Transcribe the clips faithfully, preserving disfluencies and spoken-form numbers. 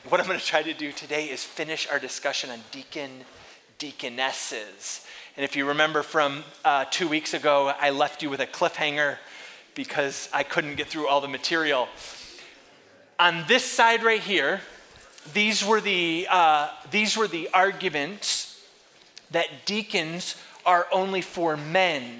what I'm going to try to do today is finish our discussion on deacon, deaconesses. And if you remember from uh, two weeks ago, I left you with a cliffhanger because I couldn't get through all the material. On this side right here, these were the uh, these were the arguments that deacons are only for men.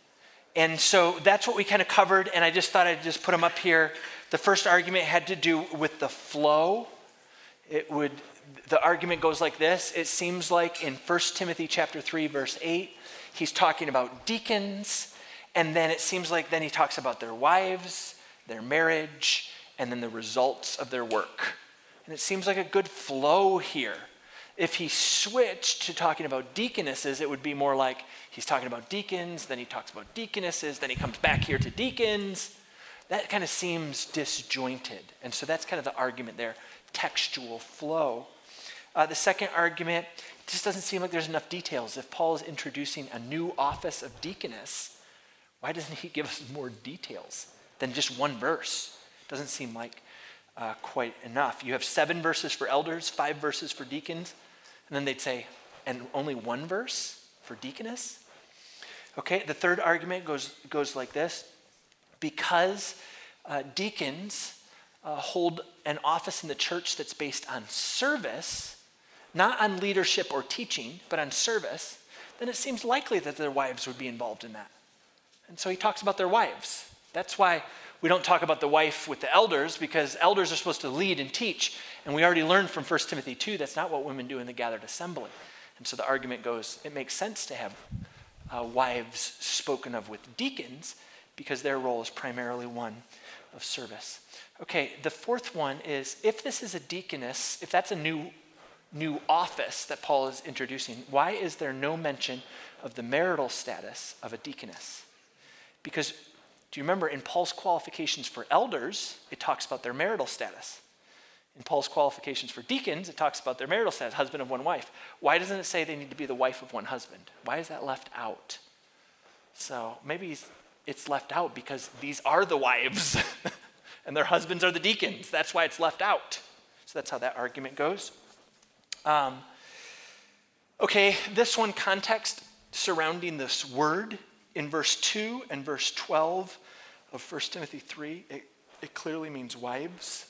And so that's what we kind of covered, and I just thought I'd just put them up here. The first argument had to do with the flow. It would, the argument goes like this. It seems like in First Timothy chapter three, verse eight, he's talking about deacons, and then it seems like then he talks about their wives, their marriage, and then the results of their work. And it seems like a good flow here. If he switched to talking about deaconesses, it would be more like he's talking about deacons, then he talks about deaconesses, then he comes back here to deacons. That kind of seems disjointed. And so that's kind of the argument there, textual flow. Uh, the second argument, it just doesn't seem like there's enough details. If Paul is introducing a new office of deaconess, why doesn't he give us more details than just one verse? Doesn't seem like uh, quite enough. You have seven verses for elders, five verses for deacons, and then they'd say, and only one verse for deaconess? Okay, the third argument goes, goes like this. Because uh, deacons uh, hold an office in the church that's based on service, not on leadership or teaching, but on service, then it seems likely that their wives would be involved in that. And so he talks about their wives. That's why we don't talk about the wife with the elders, because elders are supposed to lead and teach. And we already learned from First Timothy two, that's not what women do in the gathered assembly. And so the argument goes, it makes sense to have uh, wives spoken of with deacons, because their role is primarily one of service. Okay, the fourth one is, if this is a deaconess, if that's a new, new office that Paul is introducing, why is there no mention of the marital status of a deaconess? Because, do you remember in Paul's qualifications for elders, it talks about their marital status. In Paul's qualifications for deacons, it talks about their marital status, husband of one wife. Why doesn't it say they need to be the wife of one husband? Why is that left out? So maybe it's left out because these are the wives and their husbands are the deacons. That's why it's left out. So that's how that argument goes. Um, okay, this one, context surrounding this word in verse two and verse twelve of First Timothy three, it, it clearly means wives.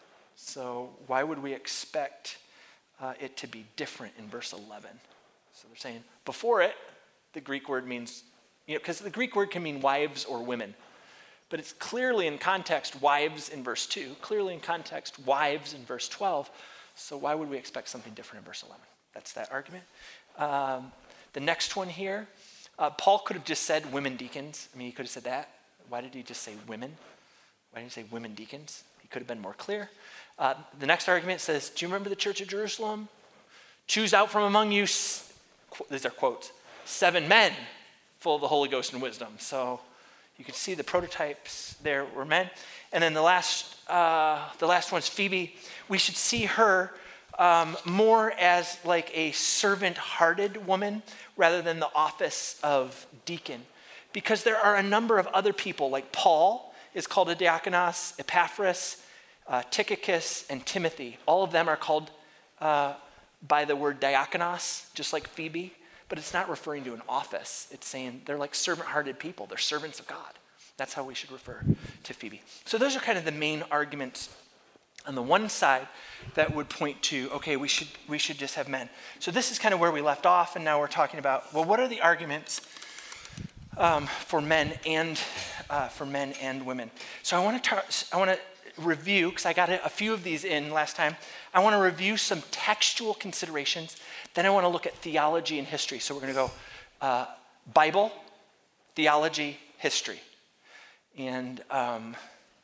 So why would we expect uh, it to be different in verse eleven? So they're saying before it, the Greek word means, you know, because the Greek word can mean wives or women. But it's clearly in context wives in verse two, clearly in context wives in verse twelve. So why would we expect something different in verse eleven? That's that argument. Um, the next one here, uh, Paul could have just said women deacons. I mean, he could have said that. Why did he just say women? Why didn't he say women deacons? He could have been more clear. Uh, the next argument says, do you remember the church of Jerusalem? Choose out from among you, these are quotes, seven men full of the Holy Ghost and wisdom. So you can see the prototypes there were men. And then the last, uh, the last one's Phoebe. We should see her um, more as like a servant-hearted woman rather than the office of deacon. Because there are a number of other people, like Paul is called a diakonos, Epaphras, uh, Tychicus, and Timothy. All of them are called uh, by the word diakonos, just like Phoebe. But it's not referring to an office. It's saying they're like servant-hearted people. They're servants of God. That's how we should refer to Phoebe. So those are kind of the main arguments on the one side that would point to, okay, we should we should just have men. So this is kind of where we left off, and now we're talking about, well, what are the arguments um, for men and uh, for men and women? So I want to tar- I want to review, because I got a few of these in last time. I want to review some textual considerations. Then I want to look at theology and history. So we're going to go uh, Bible, theology, history. And um,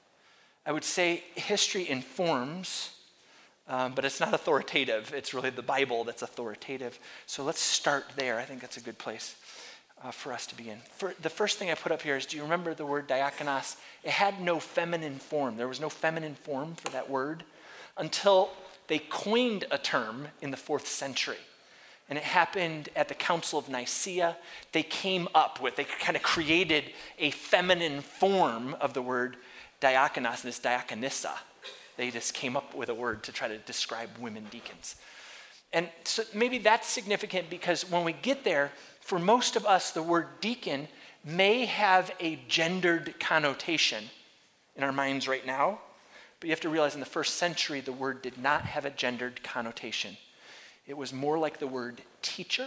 I would say history informs, um, but it's not authoritative. It's really the Bible that's authoritative. So let's start there. I think that's a good place uh, for us to begin. For, the first thing I put up here is, do you remember the word diakonos? It had no feminine form. There was no feminine form for that word until they coined a term in the fourth century. And it happened at the Council of Nicaea. They came up with, they kind of created a feminine form of the word diakonos, and it's diakonissa. They just came up with a word to try to describe women deacons. And so maybe that's significant because when we get there, for most of us, the word deacon may have a gendered connotation in our minds right now. But you have to realize in the first century, the word did not have a gendered connotation. It was more like the word teacher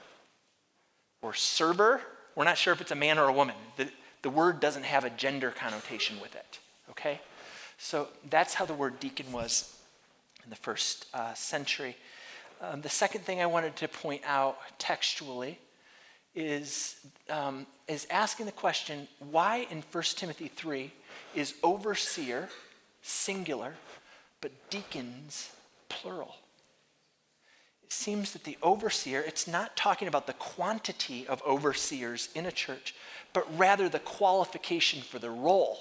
or server. We're not sure if it's a man or a woman. The, the word doesn't have a gender connotation with it, okay? So that's how the word deacon was in the first uh, century. Um, the second thing I wanted to point out textually is, um, is asking the question, why in First Timothy three is overseer singular, but deacons plural? It seems that the overseer, it's not talking about the quantity of overseers in a church, but rather the qualification for the role.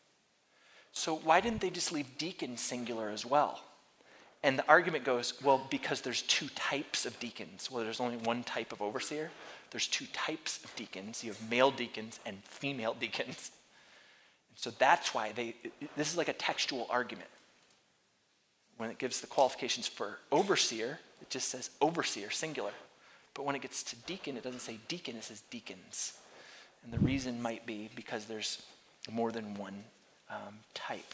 So why didn't they just leave deacon singular as well? And the argument goes, well, because there's two types of deacons. Well, there's only one type of overseer. There's two types of deacons. You have male deacons and female deacons. So that's why they, this is like a textual argument. When it gives the qualifications for overseer, it just says overseer, singular. But when it gets to deacon, it doesn't say deacon, it says deacons. And the reason might be because there's more than one um, type.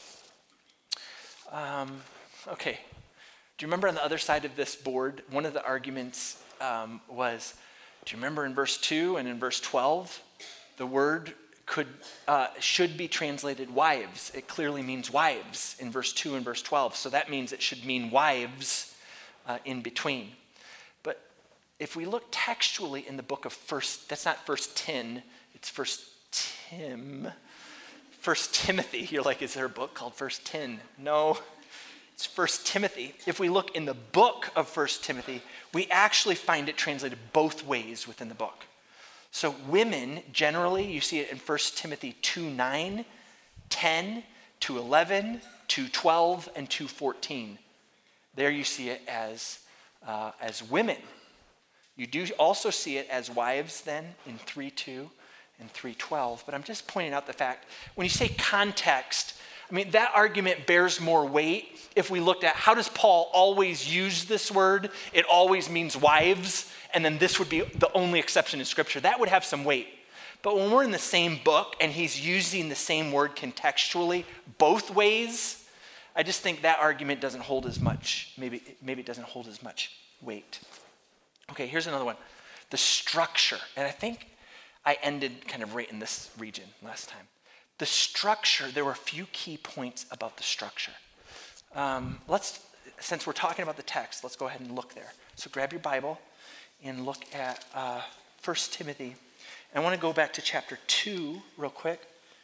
Um, okay, do you remember on the other side of this board, one of the arguments um, was, do you remember in verse two and in verse twelve, the word could uh, should be translated wives. It clearly means wives in verse two and verse twelve. So that means it should mean wives uh, in between. But if we look textually in the book of First, that's not First Tin, it's First Tim, First Timothy. You're like, is there a book called First Tin? No, it's First Timothy. If we look in the book of First Timothy, we actually find it translated both ways within the book. So women, generally, you see it in First Timothy two nine, ten, two eleven, two twelve, and two fourteen. There you see it as, uh, as women. You do also see it as wives then in three two and three twelve. But I'm just pointing out the fact, when you say context, I mean, that argument bears more weight if we looked at how does Paul always use this word? It always means wives, and then this would be the only exception in Scripture. That would have some weight. But when we're in the same book and he's using the same word contextually both ways, I just think that argument doesn't hold as much, maybe, maybe it doesn't hold as much weight. Okay, here's another one. The structure, and I think I ended kind of right in this region last time. The structure, there were a few key points about the structure. Um, let's, since we're talking about the text, let's go ahead and look there. So grab your Bible and look at uh, First Timothy. And I want to go back to chapter two real quick.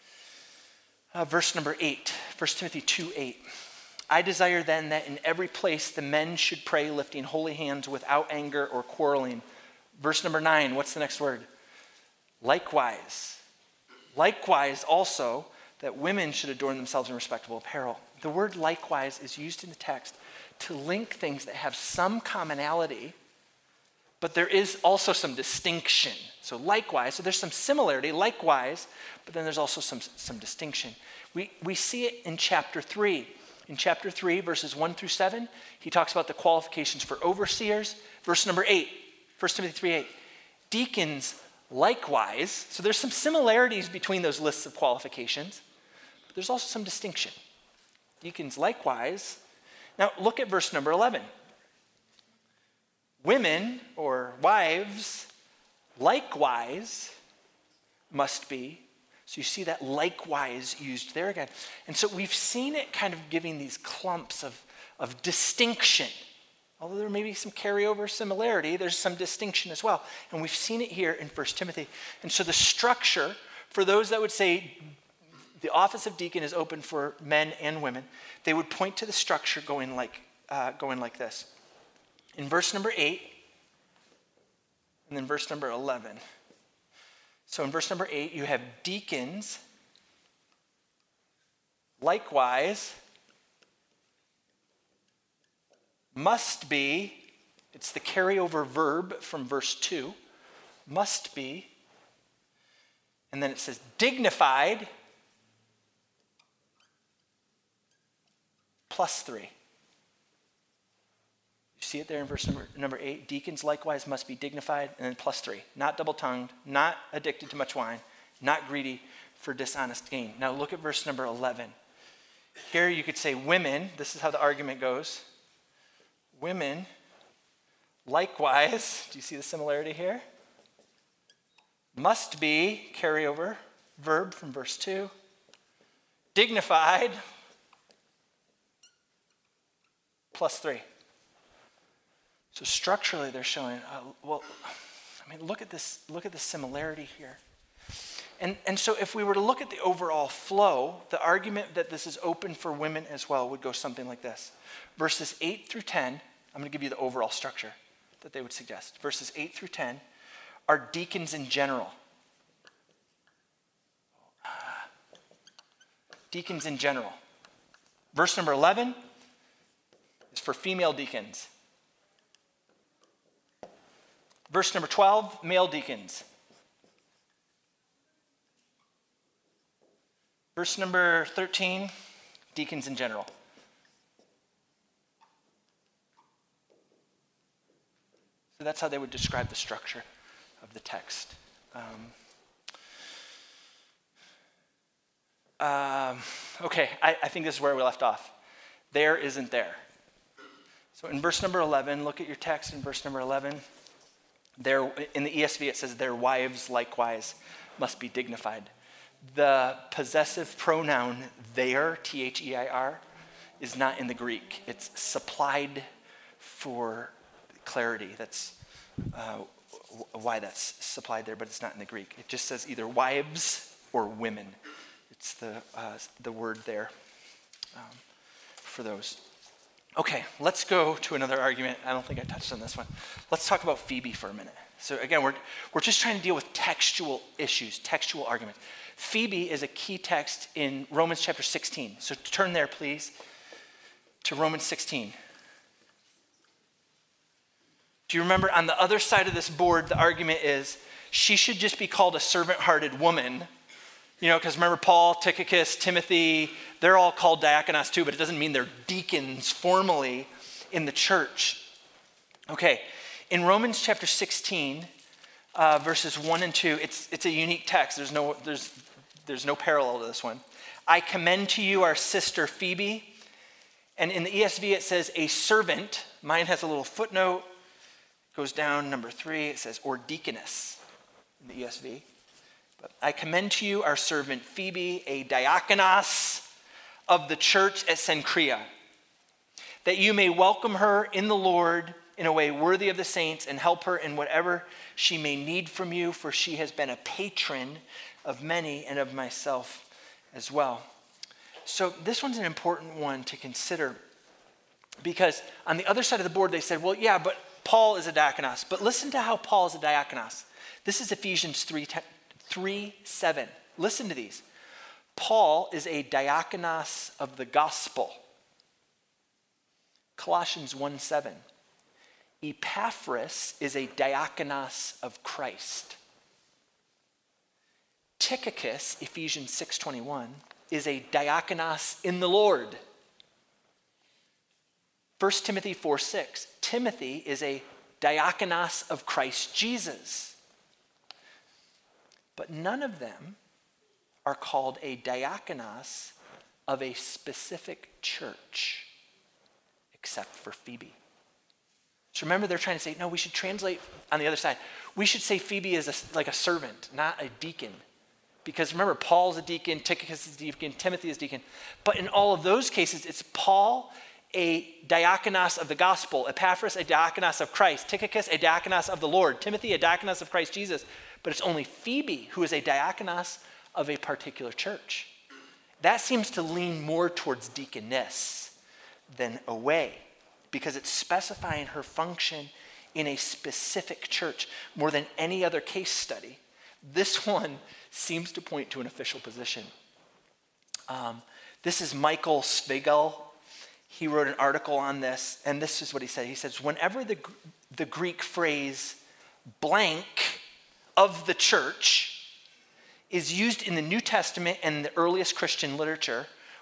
Uh, verse number eight, First Timothy two eight. I desire then that in every place the men should pray, lifting holy hands without anger or quarreling. Verse number nine, what's the next word? Likewise. Likewise also that women should adorn themselves in respectable apparel. The word likewise is used in the text to link things that have some commonality, but there is also some distinction. So likewise, so there's some similarity, likewise, but then there's also some, some distinction. We, we see it in chapter three. In chapter three, verses one through seven, he talks about the qualifications for overseers. Verse number eight, First Timothy three eight. Deacons likewise, so there's some similarities between those lists of qualifications, but there's also some distinction. Deacons likewise. Now look at verse number eleven. Women or wives likewise must be. So you see that likewise used there again. And so we've seen it kind of giving these clumps of, of distinction. Although there may be some carryover similarity, there's some distinction as well. And we've seen it here in First Timothy. And so the structure, for those that would say the office of deacon is open for men and women, they would point to the structure going like, uh, going like this. In verse number eight, and then verse number eleven. So in verse number eight, you have deacons, likewise, must be, it's the carryover verb from verse two, must be, and then it says dignified, plus three. You see it there in verse number, number eight? Deacons likewise must be dignified, and then plus three. Not double-tongued, not addicted to much wine, not greedy for dishonest gain. Now look at verse number eleven. Here you could say women, this is how the argument goes. Women, likewise, do you see the similarity here? Must be, carryover, verb from verse two. Dignified, plus three. So structurally they're showing, uh, well, I mean, look at this, look at the similarity here. And, and so if we were to look at the overall flow, the argument that this is open for women as well would go something like this. Verses eight through ten, I'm going to give you the overall structure that they would suggest. Verses eight through ten are deacons in general. Deacons in general. Verse number eleven is for female deacons. Verse number twelve, male deacons. Verse number thirteen, deacons in general. So that's how they would describe the structure of the text. Um, um, okay, I, I think this is where we left off. There isn't there. So in verse number eleven, look at your text in verse number eleven. Their, in the E S V it says, their wives likewise must be dignified. The possessive pronoun their, T H E I R, is not in the Greek. It's supplied for clarity. That's uh, why that's supplied there, but it's not in the Greek. It just says either wives or women. It's the, uh, the word there um, for those. Okay, let's go to another argument. I don't think I touched on this one. Let's talk about Phoebe for a minute. So again, we're, we're just trying to deal with textual issues, textual arguments. Phoebe is a key text in Romans chapter sixteen. So turn there, please, to Romans sixteen. Do you remember on the other side of this board, the argument is she should just be called a servant-hearted woman. You know, because remember Paul, Tychicus, Timothy, they're all called diakonos too, but it doesn't mean they're deacons formally in the church. Okay, in Romans chapter sixteen, uh, verses one and two, it's it's a unique text. There's no there's there's no parallel to this one. I commend to you our sister Phoebe, and in the E S V it says a servant. Mine has a little footnote. Goes down number three. It says or deaconess in the E S V. But I commend to you our servant Phoebe, a diakonos of the church at Cenchrea, that you may welcome her in the Lord in a way worthy of the saints and help her in whatever she may need from you, for she has been a patron of many and of myself as well. So this one's an important one to consider because on the other side of the board they said, well, yeah, but Paul is a diakonos. But listen to how Paul is a diakonos. This is Ephesians three seven. Listen to these. Paul is a diakonos of the gospel. Colossians one seven. Epaphras is a diakonos of Christ. Tychicus, Ephesians six twenty-one, is a diakonos in the Lord. First Timothy four six. Timothy is a diakonos of Christ Jesus. But none of them are called a diakonos of a specific church, except for Phoebe. So remember, they're trying to say, no, we should translate on the other side. We should say Phoebe is a, like a servant, not a deacon. Because remember, Paul's a deacon, Tychicus is a deacon, Timothy is a deacon. But in all of those cases, it's Paul, a diakonos of the gospel, Epaphras, a diakonos of Christ, Tychicus, a diakonos of the Lord, Timothy, a diakonos of Christ Jesus. But it's only Phoebe who is a diakonos of a particular church. That seems to lean more towards deaconess than away, because it's specifying her function in a specific church more than any other case study. This one seems to point to an official position. Um, this is Michael Svigel. He wrote an article on this, and this is what he said. He says, whenever the, the Greek phrase blank of the church is used in the New Testament and the earliest Christian literature,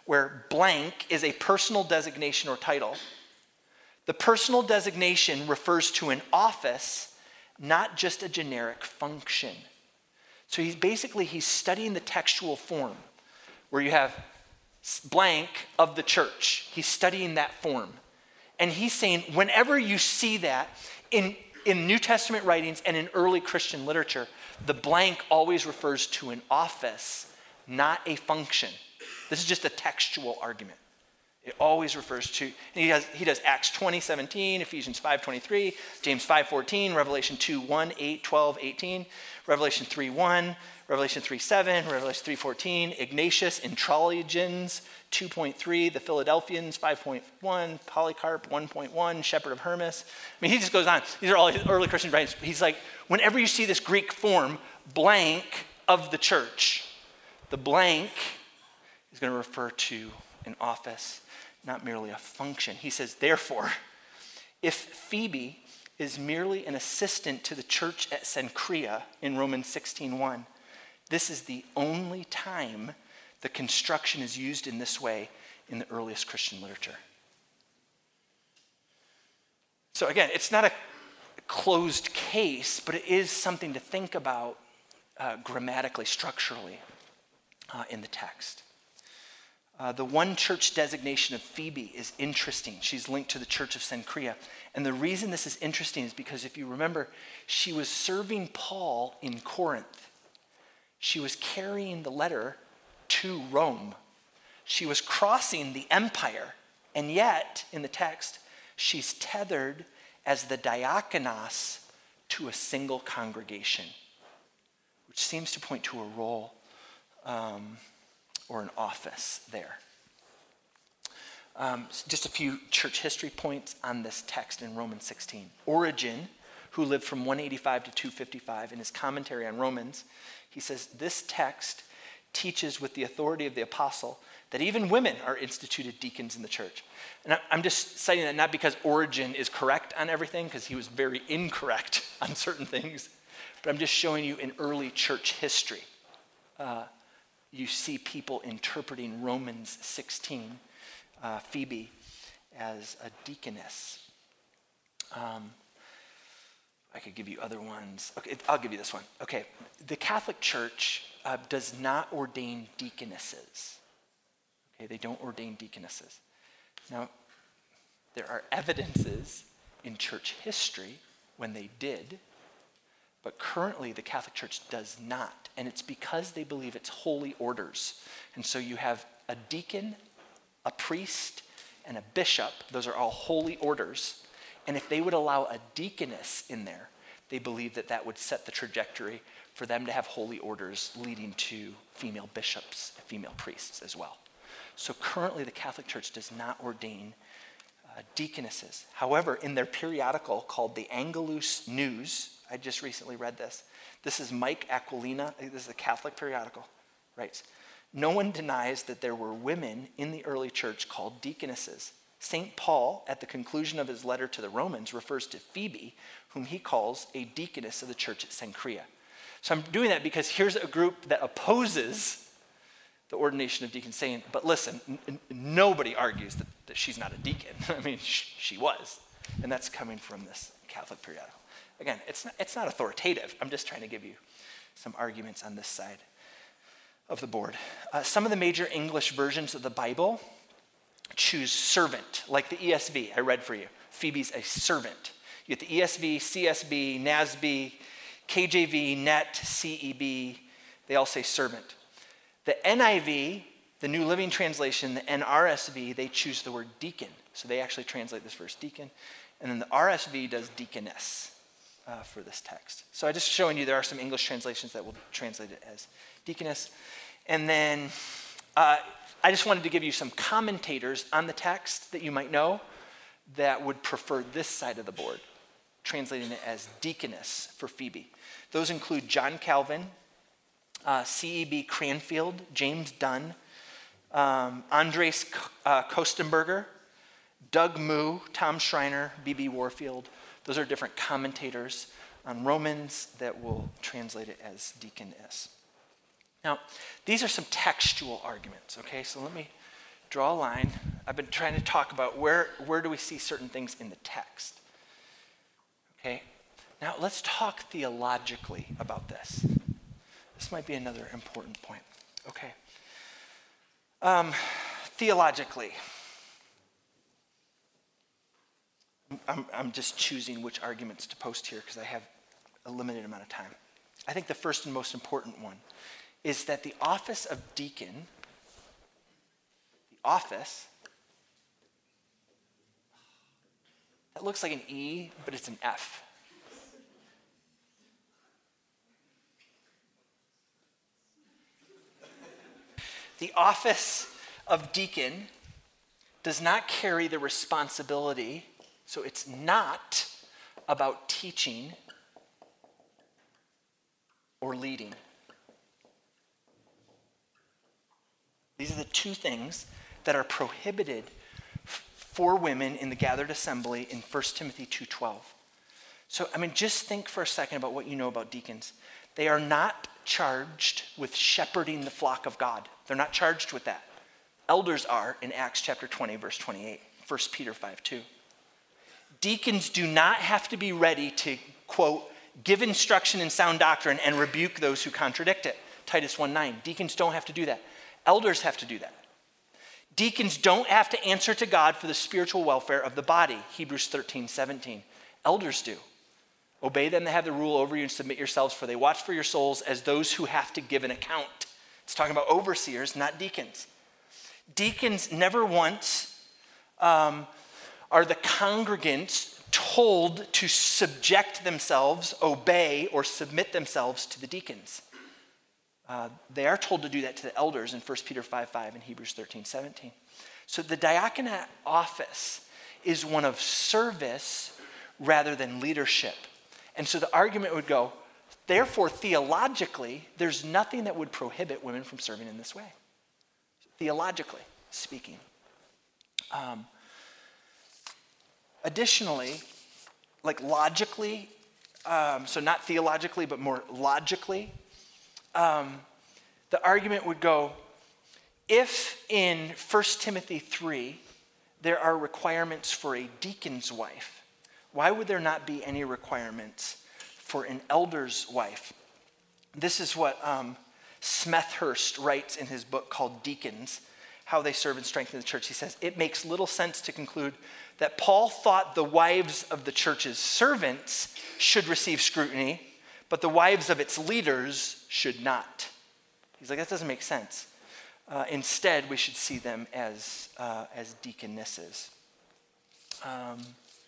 where blank is a personal designation or title. The personal designation refers to an office, not just a generic function. So he's basically, he's studying the textual form where you have blank of the church. He's studying that form. And he's saying, whenever you see that in, in New Testament writings and in early Christian literature, the blank always refers to an office, not a function. This is just a textual argument. It always refers to, and he does, he does Acts twenty, seventeen, Ephesians five, twenty-three, James five, fourteen, Revelation two, one, eight, twelve, eighteen, Revelation three, one, Revelation three, seven, Revelation three, fourteen, Ignatius, Intralligens, two point three, the Philadelphians, five point one, Polycarp, one point one, Shepherd of Hermas. I mean, he just goes on. These are all his early Christian writings. He's like, whenever you see this Greek form, blank of the church, the blank is going to refer to an office, not merely a function. He says, therefore, if Phoebe is merely an assistant to the church at Cenchrea in Romans sixteen one, this is the only time the construction is used in this way in the earliest Christian literature. So again, it's not a closed case, but it is something to think about uh, grammatically, structurally uh, in the text. Uh, the one church designation of Phoebe is interesting. She's linked to the church of Cenchrea. And the reason this is interesting is because if you remember, she was serving Paul in Corinth. She was carrying the letter to Rome. She was crossing the empire. And yet, in the text, she's tethered as the diakonos to a single congregation, which seems to point to a role um, or an office there. Um, just a few church history points on this text in Romans sixteen. Origen, who lived from one eighty-five to two fifty-five, in his commentary on Romans, he says, this text teaches with the authority of the apostle that even women are instituted deacons in the church. And I'm just citing that not because Origen is correct on everything, because he was very incorrect on certain things, but I'm just showing you in early church history. Uh, you see people interpreting Romans sixteen, uh, Phoebe, as a deaconess. Um, I could give you other ones. Okay, I'll give you this one. Okay, the Catholic Church uh, does not ordain deaconesses. Okay, they don't ordain deaconesses. Now, there are evidences in church history when they did, but currently the Catholic Church does not, and it's because they believe it's holy orders. And so you have a deacon, a priest, and a bishop. Those are all holy orders. And if they would allow a deaconess in there, they believe that that would set the trajectory for them to have holy orders leading to female bishops, female priests as well. So currently the Catholic Church does not ordain uh, deaconesses. However, in their periodical called the Angelus News, I just recently read this. This is Mike Aquilina, this is a Catholic periodical, writes, no one denies that there were women in the early church called deaconesses. Saint Paul, at the conclusion of his letter to the Romans, refers to Phoebe, whom he calls a deaconess of the church at Cenchrea. So I'm doing that because here's a group that opposes the ordination of deacons, saying, but listen, n- nobody argues that, that she's not a deacon. I mean, sh- she was. And that's coming from this Catholic periodical. Again, it's not, it's not authoritative. I'm just trying to give you some arguments on this side of the board. Uh, some of the major English versions of the Bible choose servant, like the E S V I read for you. Phoebe's a servant. You get the E S V, C S B, N A S B, K J V, N E T, C E B. They all say servant. The N I V, the New Living Translation, the N R S V, they choose the word deacon. So they actually translate this verse deacon. And then the R S V does deaconess uh, for this text. So I'm just showing you there are some English translations that will translate it as deaconess. And then uh, I just wanted to give you some commentators on the text that you might know that would prefer this side of the board, translating it as deaconess for Phoebe. Those include John Calvin, uh, C E B Cranfield, James Dunn, um, Andres uh, Kostenberger, Doug Moo, Tom Schreiner, B B Warfield. Those are different commentators on Romans that will translate it as deaconess. Now, these are some textual arguments, okay? So let me draw a line. I've been trying to talk about where, where do we see certain things in the text. Okay? Now let's talk theologically about this. This might be another important point. Okay. Um, theologically, I'm, I'm just choosing which arguments to post here because I have a limited amount of time. I think the first and most important one is that the office of deacon, the office, that looks like an E, but it's an F. The office of deacon does not carry the responsibility, so it's not about teaching or leading. These are the two things that are prohibited f- for women in the gathered assembly in First Timothy two twelve. So, I mean, just think for a second about what you know about deacons. They are not charged with shepherding the flock of God. They're not charged with that. Elders are in Acts chapter twenty, verse twenty-eight, First Peter five two. Deacons do not have to be ready to, quote, give instruction in sound doctrine and rebuke those who contradict it. Titus one nine. Deacons don't have to do that. Elders have to do that. Deacons don't have to answer to God for the spiritual welfare of the body. Hebrews thirteen seventeen. Elders do. Obey them that have the rule over you and submit yourselves, for they watch for your souls as those who have to give an account. It's talking about overseers, not deacons. Deacons never once um, are the congregants told to subject themselves, obey, or submit themselves to the deacons. Uh, they are told to do that to the elders in First Peter five five and Hebrews thirteen seventeen. So the diaconate office is one of service rather than leadership. And so the argument would go, therefore, theologically, there's nothing that would prohibit women from serving in this way. Theologically speaking. Um, additionally, like logically, um, so not theologically, but more logically, um, the argument would go, if in First Timothy three, there are requirements for a deacon's wife, why would there not be any requirements for an elder's wife? This is what um, Smethurst writes in his book called Deacons, How They Serve and Strengthen the Church. He says, it makes little sense to conclude that Paul thought the wives of the church's servants should receive scrutiny, but the wives of its leaders should not. He's like, that doesn't make sense. Uh, instead, we should see them as, uh, as deaconesses. Um,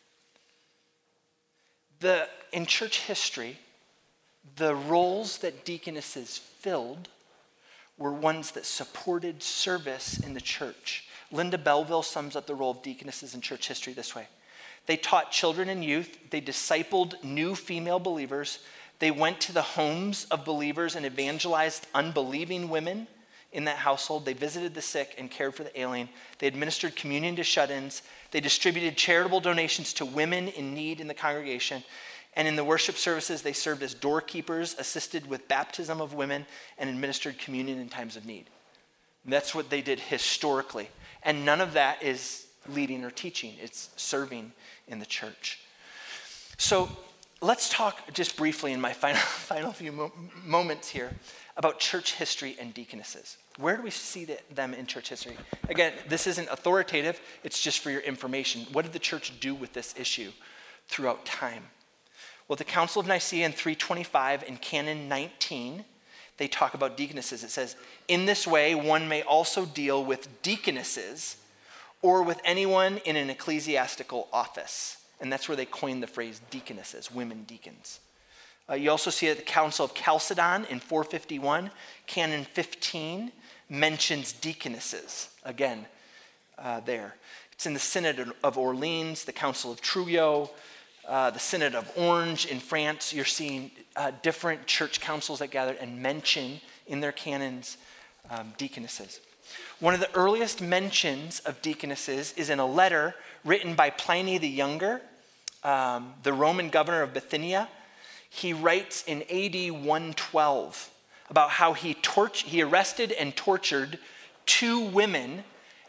The, in church history, the roles that deaconesses filled were ones that supported service in the church. Linda Belleville sums up the role of deaconesses in church history this way. They taught children and youth. They discipled new female believers. They went to the homes of believers and evangelized unbelieving women in that household. They visited the sick and cared for the alien. They administered communion to shut-ins. They distributed charitable donations to women in need in the congregation. And in the worship services, they served as doorkeepers, assisted with baptism of women, and administered communion in times of need. And that's what they did historically. And none of that is leading or teaching. It's serving in the church. So let's talk just briefly in my final, final few mo- moments here about church history and deaconesses. Where do we see the, them in church history? Again, this isn't authoritative. It's just for your information. What did the church do with this issue throughout time? Well, the Council of Nicaea in three twenty-five and Canon nineteen, they talk about deaconesses. It says, in this way, one may also deal with deaconesses or with anyone in an ecclesiastical office. And that's where they coined the phrase deaconesses, women deacons. Uh, you also see at the Council of Chalcedon in four fifty-one, Canon fifteen mentions deaconesses, again, uh, there. It's in the Synod of Orleans, the Council of Trujillo, uh, the Synod of Orange in France. You're seeing uh, different church councils that gather and mention in their canons um, deaconesses. One of the earliest mentions of deaconesses is in a letter written by Pliny the Younger, um, the Roman governor of Bithynia. He writes in A D one twelve about how he, tort- he arrested and tortured two women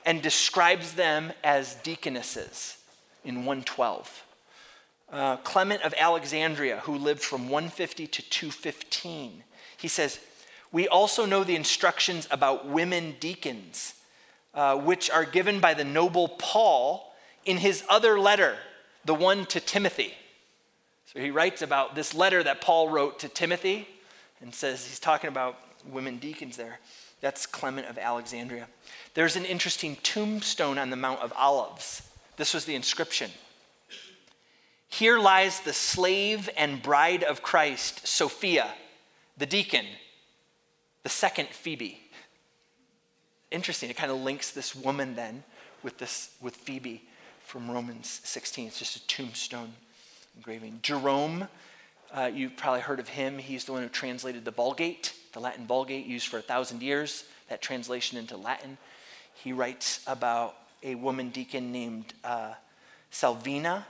and describes them as deaconesses in one twelve. Uh, Clement of Alexandria, who lived from one fifty to two fifteen, he says, "We also know the instructions about women deacons, uh, which are given by the noble Paul in his other letter, the one to Timothy." So he writes about this letter that Paul wrote to Timothy and says he's talking about women deacons there. That's Clement of Alexandria. There's an interesting tombstone on the Mount of Olives. This was the inscription. "Here lies the slave and bride of Christ, Sophia, the deacon, the second Phoebe." Interesting. It kind of links this woman then with this with Phoebe from Romans sixteen. It's just a tombstone engraving. Jerome, uh, you've probably heard of him. He's the one who translated the Vulgate, the Latin Vulgate, used for a thousand years. That translation into Latin. He writes about a woman deacon named uh, Salvina.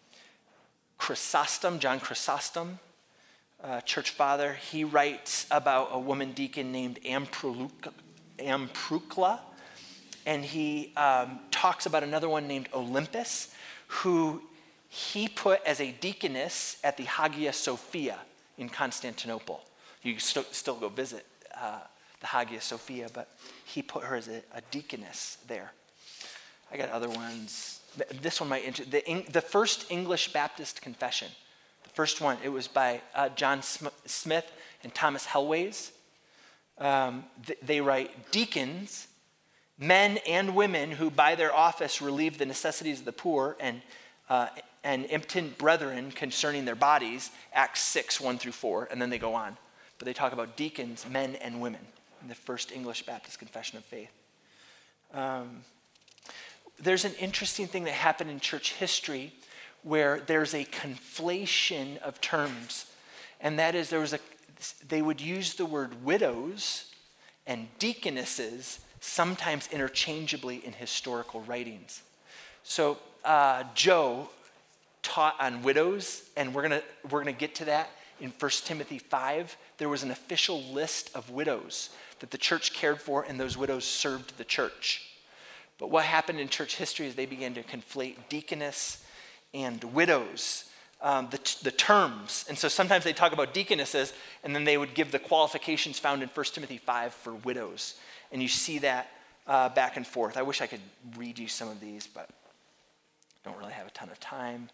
Chrysostom, John Chrysostom, uh, church father, he writes about a woman deacon named Amprolucla, Amproocla, and he um, talks about another one named Olympus, who he put as a deaconess at the Hagia Sophia in Constantinople. You can st- still go visit uh, the Hagia Sophia, but he put her as a, a deaconess there. I got other ones. This one might interest, the, the first English Baptist confession. The first one, it was by uh, John Sm- Smith and Thomas Helways. Um, th- they write, "Deacons, men and women who by their office relieve the necessities of the poor and uh, and impotent brethren concerning their bodies," Acts six, one through four, and then they go on. But they talk about deacons, men and women, in the first English Baptist confession of faith. Um, there's an interesting thing that happened in church history where there's a conflation of terms. And that is, there was a, they would use the word widows and deaconesses sometimes interchangeably in historical writings. So uh, Joe taught on widows, and we're gonna we're gonna get to that in First Timothy five. There was an official list of widows that the church cared for, and those widows served the church. But what happened in church history is they began to conflate deaconess and widows, um, the, the terms. And so sometimes they talk about deaconesses, and then they would give the qualifications found in First Timothy five for widows. And you see that uh, back and forth. I wish I could read you some of these, but don't really have a ton of time.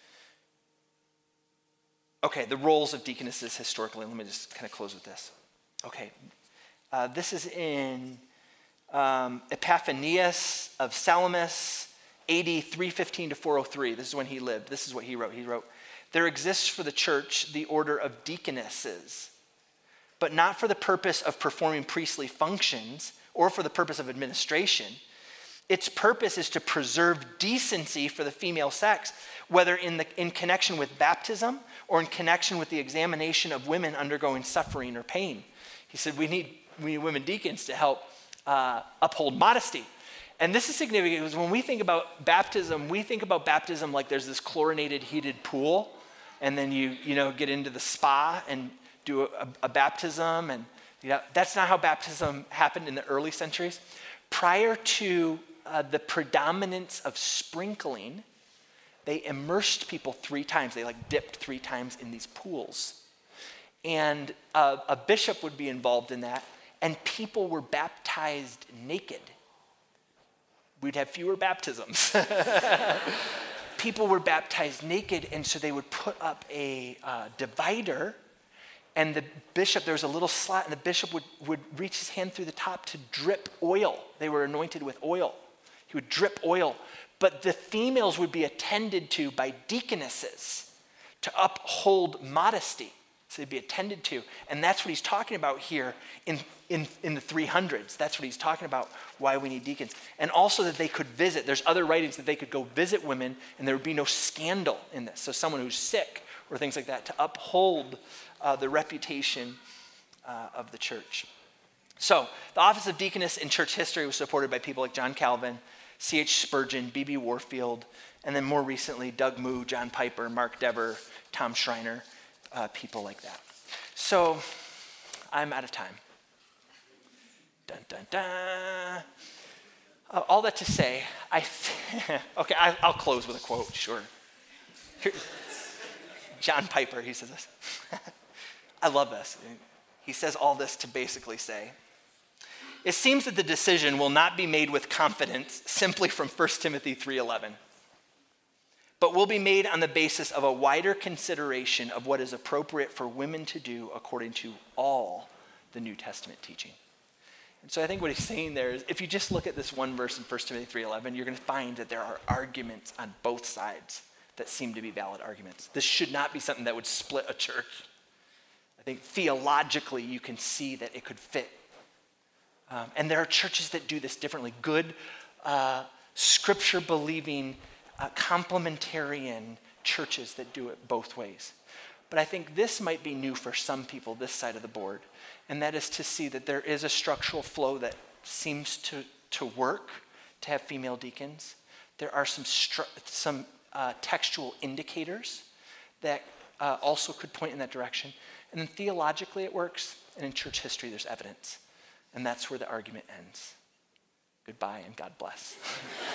Okay, the roles of deaconesses historically. Let me just kind of close with this. Okay, uh, this is in um, Epiphanius of Salamis, A D three fifteen to four oh three. This is when he lived. This is what he wrote. He wrote, "There exists for the church the order of deaconesses, but not for the purpose of performing priestly functions or for the purpose of administration. Its purpose is to preserve decency for the female sex, whether in, the, in connection with baptism or in connection with the examination of women undergoing suffering or pain." He said, we need, we need women deacons to help uh, uphold modesty. And this is significant because when we think about baptism, we think about baptism like there's this chlorinated heated pool, and then you, you know, get into the spa and do a, a baptism. And you know, that's not how baptism happened in the early centuries. Prior to uh, the predominance of sprinkling, they immersed people three times. They like dipped three times in these pools. And uh, a bishop would be involved in that, and people were baptized naked. We'd have fewer baptisms. People were baptized naked, and so they would put up a uh, divider, and the bishop, there was a little slot, and the bishop would, would reach his hand through the top to drip oil. They were anointed with oil. He would drip oil. But the females would be attended to by deaconesses to uphold modesty. So they'd be attended to. And that's what he's talking about here in, in, in the three hundreds. That's what he's talking about, why we need deacons. And also that they could visit. There's other writings that they could go visit women, and there would be no scandal in this. So someone who's sick or things like that, to uphold uh, the reputation uh, of the church. So the office of deaconess in church history was supported by people like John Calvin, C H Spurgeon, B B Warfield, and then more recently, Doug Moo, John Piper, Mark Dever, Tom Schreiner, uh, people like that. So I'm out of time. Dun, dun, dun. Uh, all that to say, I th- okay, I, I'll close with a quote, sure. Here, John Piper, he says this. I love this. He says all this to basically say, it seems that the decision will not be made with confidence simply from First Timothy three eleven, but will be made on the basis of a wider consideration of what is appropriate for women to do according to all the New Testament teaching. And so I think what he's saying there is, if you just look at this one verse in First Timothy three eleven, you're going to find that there are arguments on both sides that seem to be valid arguments. This should not be something that would split a church. I think theologically you can see that it could fit. Um, and there are churches that do this differently. Good, uh, scripture-believing, uh, complementarian churches that do it both ways. But I think this might be new for some people this side of the board, and that is to see that there is a structural flow that seems to, to work to have female deacons. There are some, stru- some uh, textual indicators that uh, also could point in that direction. And then theologically it works, and in church history there's evidence. And that's where the argument ends. Goodbye and God bless.